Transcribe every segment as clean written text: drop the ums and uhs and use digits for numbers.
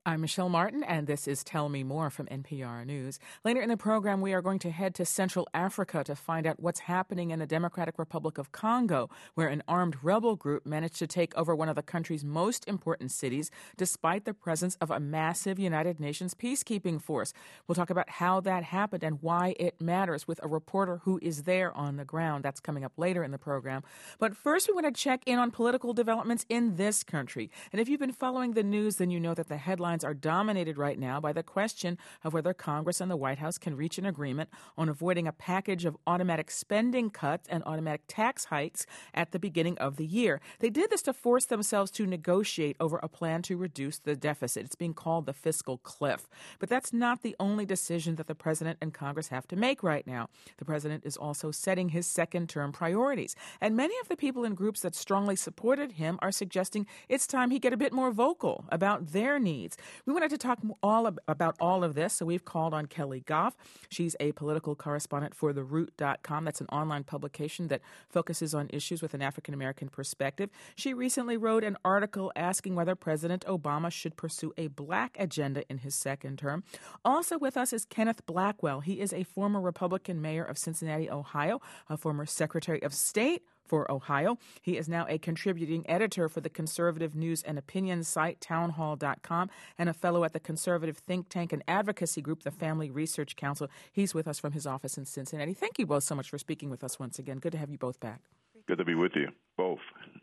I'm Michelle Martin, and this is Tell Me More from NPR News. Later in the program, we are going to head to Central Africa to find out what's happening in the Democratic Republic of Congo, where an armed rebel group managed to take over one of the country's most important cities, despite the presence of a massive United Nations peacekeeping force. We'll talk about how that happened and why it matters with a reporter who is there on the ground. That's coming up later in the program. But first, we want to check in on political developments in this country. And if you've been following the news, then you know that the headlines are dominated right now by the question of whether Congress and the White House can reach an agreement on avoiding a package of automatic spending cuts and automatic tax hikes at the beginning of the year. They did this to force themselves to negotiate over a plan to reduce the deficit. It's being called the fiscal cliff. But that's not the only decision that the president and Congress have to make right now. The president is also setting his second-term priorities. And many of the people in groups that strongly supported him are suggesting it's time he get a bit more vocal about their needs. We wanted to talk about all of this, so we've called on Kelly Goff. She's a political correspondent for TheRoot.com. That's an online publication that focuses on issues with an African-American perspective. She recently wrote an article asking whether President Obama should pursue a black agenda in his second term. Also with us is Kenneth Blackwell. He is a former Republican mayor of Cincinnati, Ohio, a former Secretary of State for Ohio. He is now a contributing editor for the conservative news and opinion site townhall.com and a fellow at the conservative think tank and advocacy group, the Family Research Council. He's with us from his office in Cincinnati. Thank you both so much for speaking with us once again. Good to have you both back. Good to be with you, both.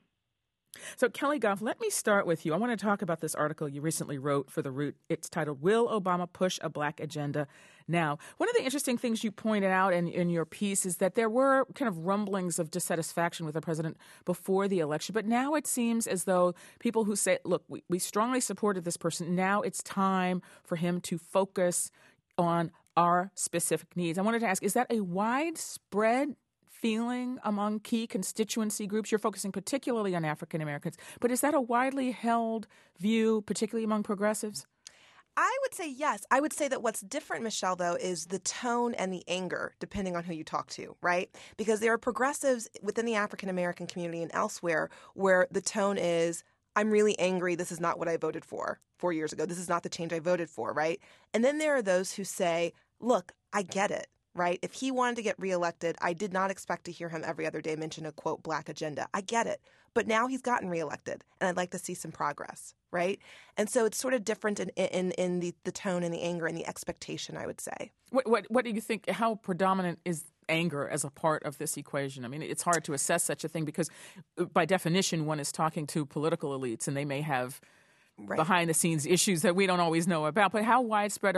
So, Kelly Goff, let me start with you. I want to talk about this article you recently wrote for The Root. It's titled, Will Obama Push a Black Agenda Now? One of the interesting things you pointed out in your piece is that there were kind of rumblings of dissatisfaction with the president before the election. But now it seems as though people who say, look, we strongly supported this person. Now it's time for him to focus on our specific needs. I wanted to ask, is that a widespread feeling among key constituency groups? You're focusing particularly on African Americans, but is that a widely held view, particularly among progressives? I would say yes. I would say that what's different, Michelle, though, is the tone and the anger, depending on who you talk to, right? Because there are progressives within the African American community and elsewhere where the tone is, I'm really angry. This is not what I voted for 4 years ago. This is not the change I voted for, right? And then there are those who say, look, I get it. Right? If he wanted to get reelected, I did not expect to hear him every other day mention a, quote, black agenda. I get it. But now he's gotten reelected, and I'd like to see some progress, right? And so it's sort of different in the tone and the anger and the expectation, I would say. What do you think? How predominant is anger as a part of this equation? I mean, it's hard to assess such a thing because by definition, one is talking to political elites, and they may have behind-the-scenes issues that we don't always know about. But how widespread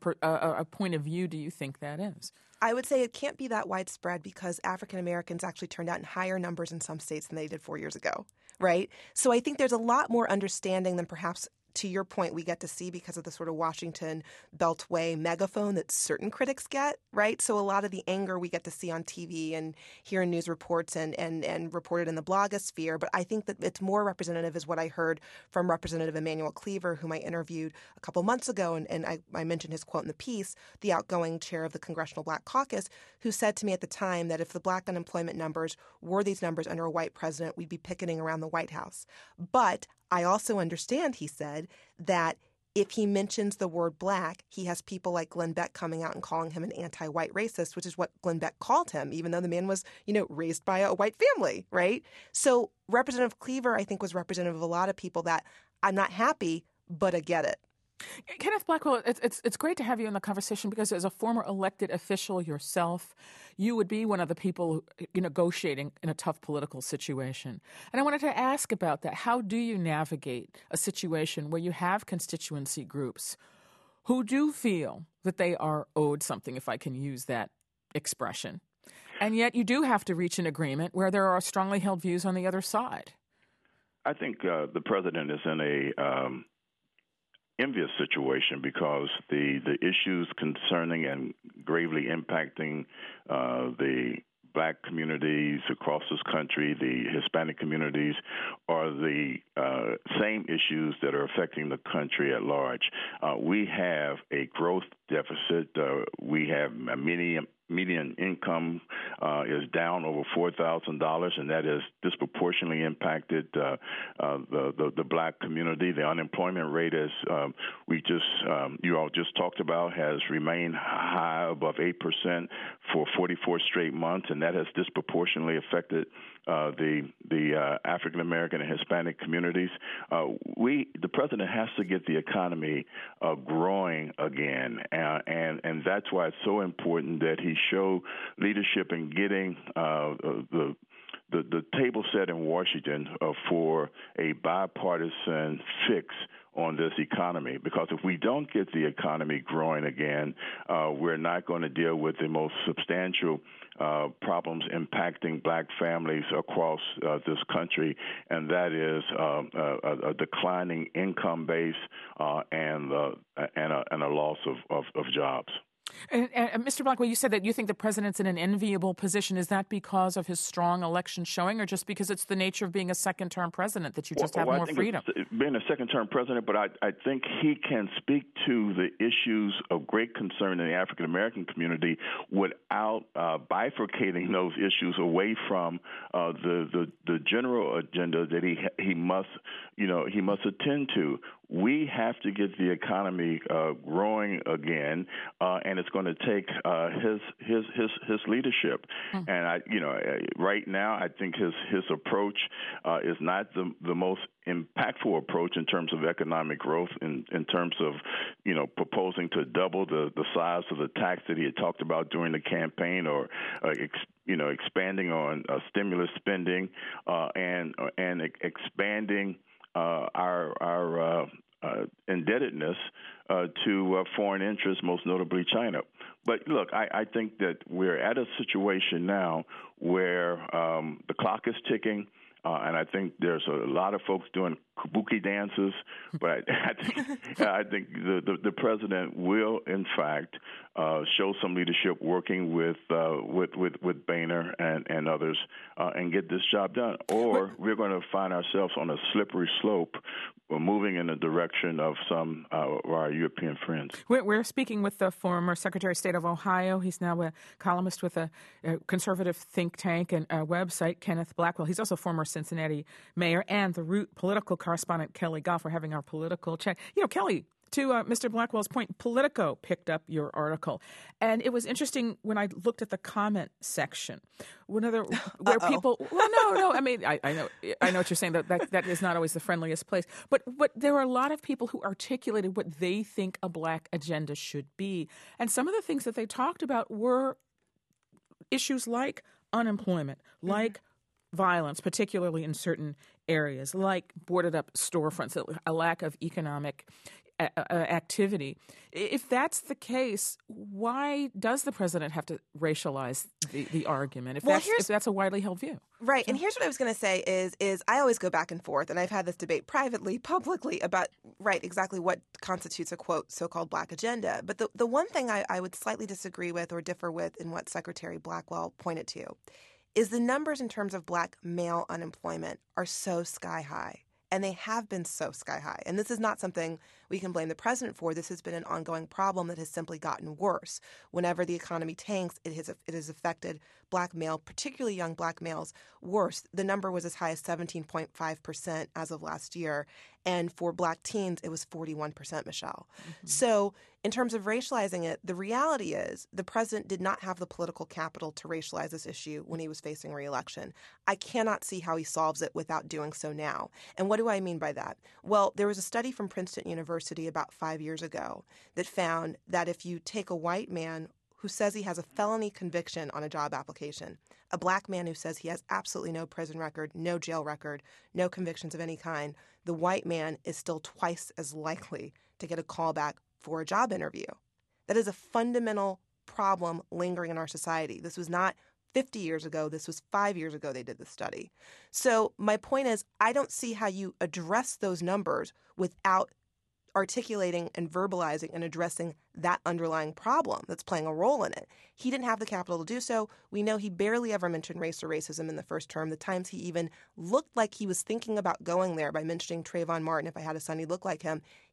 a point of view do you think that is? I would say it can't be that widespread because African Americans actually turned out in higher numbers in some states than they did 4 years ago, right? So I think there's a lot more understanding than perhaps, to your point, we get to see because of the sort of Washington Beltway megaphone that certain critics get, right? So a lot of the anger we get to see on TV and hear in news reports and reported in the blogosphere. But I think that it's more representative is what I heard from Representative Emanuel Cleaver, whom I interviewed a couple months ago. And I mentioned his quote in the piece, the outgoing chair of the Congressional Black Caucus, who said to me at the time that if the black unemployment numbers were these numbers under a white president, we'd be picketing around the White House. But I also understand, he said, that if he mentions the word black, he has people like Glenn Beck coming out and calling him an anti-white racist, which is what Glenn Beck called him, even though the man was, raised by a white family, right? So Representative Cleaver, I think, was representative of a lot of people that I'm not happy, but I get it. Kenneth Blackwell, it's great to have you in the conversation because as a former elected official yourself, you would be one of the people negotiating in a tough political situation. And I wanted to ask about that. How do you navigate a situation where you have constituency groups who do feel that they are owed something, if I can use that expression, and yet you do have to reach an agreement where there are strongly held views on the other side? I think the president is in a envious situation because the issues concerning and gravely impacting the black communities across this country, the Hispanic communities, are the same issues that are affecting the country at large. We have a growth deficit. We have many median income is down over $4,000, and that has disproportionately impacted the black community. The unemployment rate, as you all just talked about, has remained high, above 8% for 44 straight months, and that has disproportionately affected the African American and Hispanic communities. The president has to get the economy growing again, and that's why it's so important that he show leadership in getting the table set in Washington for a bipartisan fix on this economy, because if we don't get the economy growing again, we're not going to deal with the most substantial problems impacting black families across this country, and that is a declining income base and a loss of jobs. And Mr. Blackwell, you said that you think the president's in an enviable position. Is that because of his strong election showing, or just because it's the nature of being a second-term president that you just have more freedom? Being a second-term president, but I think he can speak to the issues of great concern in the African-American community without bifurcating those issues away from the general agenda that he must attend to. We have to get the economy growing again, and it's going to take his leadership. And right now, I think his approach is not the most impactful approach in terms of economic growth, in terms of proposing to double the size of the tax that he had talked about during the campaign, or expanding on stimulus spending and expanding our indebtedness to foreign interests, most notably China. But look, I think that we're at a situation now where the clock is ticking. And I think there's a lot of folks doing kabuki dances, but I think the president will, in fact, show some leadership, working with Boehner and others, and get this job done. Or we're going to find ourselves on a slippery slope, moving in the direction of some of our European friends. We're speaking with the former Secretary of State of Ohio. He's now a columnist with a conservative think tank and a website, Kenneth Blackwell. He's also former Cincinnati mayor, and the Root political correspondent, Kelly Goff. We're having our political chat. Kelly, to Mr. Blackwell's point, Politico picked up your article, and it was interesting when I looked at the comment section. Where people, no. I mean, I know what you're saying. That is not always the friendliest place, but there were a lot of people who articulated what they think a black agenda should be, and some of the things that they talked about were issues like unemployment, like violence, particularly in certain areas, like boarded up storefronts, a lack of economic activity. If that's the case, why does the president have to racialize the argument if that's a widely held view? Right. And here's what I was going to say is I always go back and forth, and I've had this debate privately, publicly, about exactly what constitutes a, quote, so-called black agenda. But the one thing I would slightly disagree with or differ with in what Secretary Blackwell pointed to is the numbers in terms of black male unemployment are so sky high. And they have been so sky high. And this is not something we can blame the president for. This has been an ongoing problem that has simply gotten worse. Whenever the economy tanks, it has affected black male, particularly young black males, worse. The number was as high as 17.5% as of last year. And for black teens, it was 41%, Michelle. Mm-hmm. So in terms of racializing it, the reality is the president did not have the political capital to racialize this issue when he was facing re-election. I cannot see how he solves it without doing so now. And what do I mean by that? Well, there was a study from Princeton University about 5 years ago that found that if you take a white man who says he has a felony conviction on a job application, a black man who says he has absolutely no prison record, no jail record, no convictions of any kind, the white man is still twice as likely to get a call back for a job interview. That is a fundamental problem lingering in our society. This was not 50 years ago. This was 5 years ago they did this study. So my point is, I don't see how you address those numbers without articulating and verbalizing and addressing that underlying problem that's playing a role in it. He didn't have the capital to do so. We know he barely ever mentioned race or racism in the first term. The times he even looked like he was thinking about going there by mentioning Trayvon Martin, if I had a son, he'd look like him.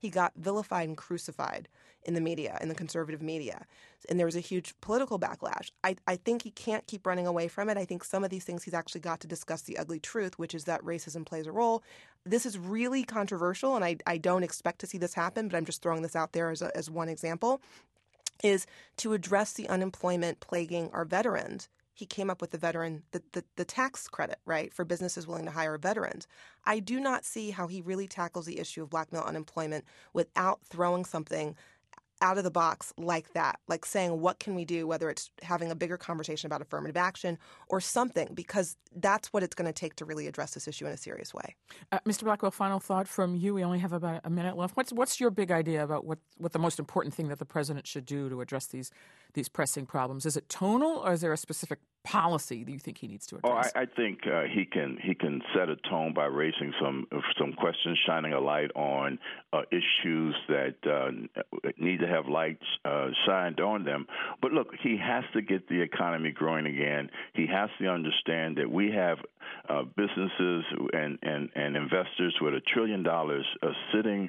he got vilified and crucified in the media, in the conservative media. And there was a huge political backlash. I think he can't keep running away from it. I think some of these things he's actually got to discuss the ugly truth, which is that racism plays a role. This is really controversial, and I don't expect to see this happen, but I'm just throwing this out there as one example, is to address the unemployment plaguing our veterans. He came up with the tax credit, right, for businesses willing to hire veterans. I do not see how he really tackles the issue of black male unemployment without throwing something out of the box like that, like saying, what can we do, whether it's having a bigger conversation about affirmative action or something, because that's what it's going to take to really address this issue in a serious way. Mr. Blackwell, final thought from you. We only have about a minute left. What's your big idea about what the most important thing that the president should do to address these pressing problems? Is it tonal, or is there a specific policy that you think he needs to address? I think he can set a tone by raising some questions, shining a light on issues that need to have lights shined on them. But look, he has to get the economy growing again. He has to understand that we have businesses and investors with $1 trillion sitting,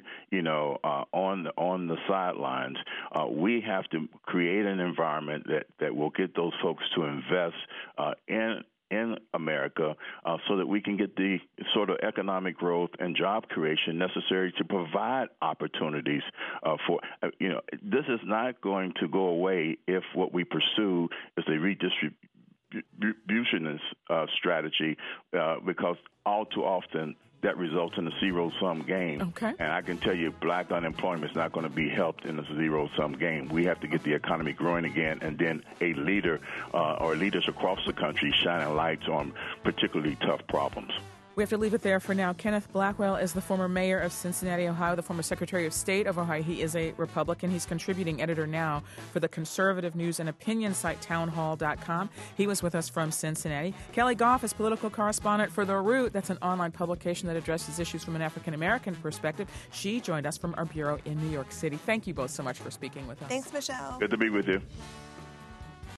on the sidelines. We have to create an environment that will get those folks to invest in America so that we can get the sort of economic growth and job creation necessary to provide opportunities for, this is not going to go away if what we pursue is a redistributionist strategy, because all too often that results in a zero-sum game. Okay. And I can tell you black unemployment is not going to be helped in a zero-sum game. We have to get the economy growing again, and then a leader or leaders across the country shining lights on particularly tough problems. We have to leave it there for now. Kenneth Blackwell is the former mayor of Cincinnati, Ohio, the former Secretary of State of Ohio. He is a Republican. He's contributing editor now for the conservative news and opinion site townhall.com. He was with us from Cincinnati. Kelly Goff is political correspondent for The Root. That's an online publication that addresses issues from an African-American perspective. She joined us from our bureau in New York City. Thank you both so much for speaking with us. Thanks, Michelle. Good to be with you.